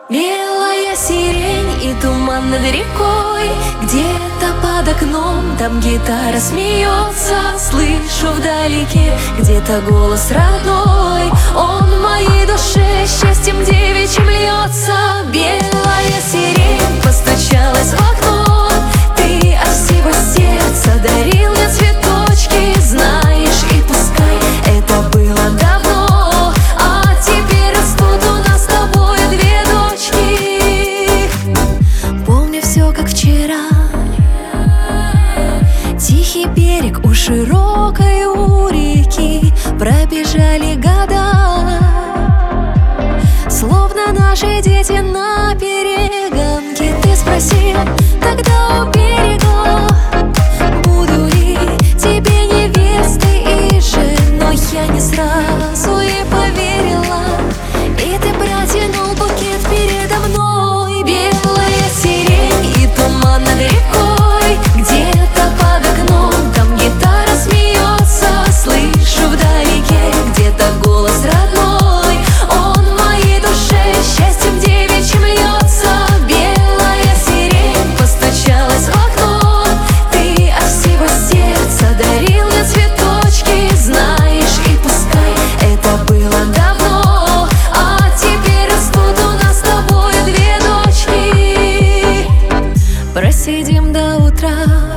Белая сирень и туман над рекой, где-то под окном, там гитара смеется. Слышу вдалеке где-то голос родной, он в моей душе счастьем девичьим льется. Белая сирень постучалась в окно, ты от всего сердца дарил мне цветочки. Знаешь, и пускай это было давно, а теперь растут у нас с тобой две дочки. Помню все, как вчера, тихий берег у широкой у реки. Пробежали года, словно наши дети на перегонке. Ты спросил тогда у берега, буду ли тебе невестой и женой. Я не сразу и поверила, и ты протянул букет передо мной. Белая сирень и туман над рекой, где-то под окном, там гитара смеется. Слышу вдалеке где-то голос родной, он в моей душе счастьем девичьим льется. Белая сирень постучалась в окно, ты от всего сердца дарил мне цветочки. Знаешь, и пускай это было давно, а теперь растут у нас с тобой две дочки. Просидим до утра,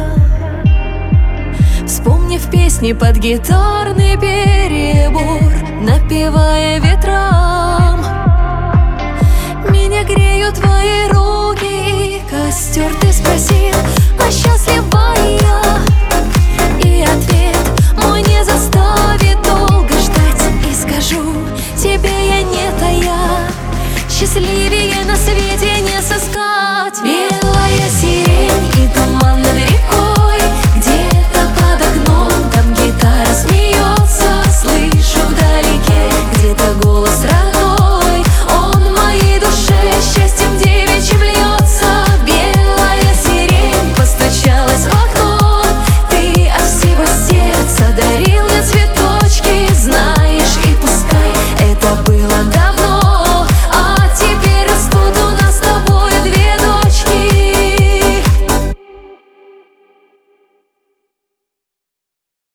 вспомнив песни под гитарный перебор, напевая ветрам. Меня греют твои руки и костер. Ты спросил, а счастлива я? И ответ мой не заставит долго ждать. И скажу тебе я не тая, счастливее на свете не сыскать. Белая сирень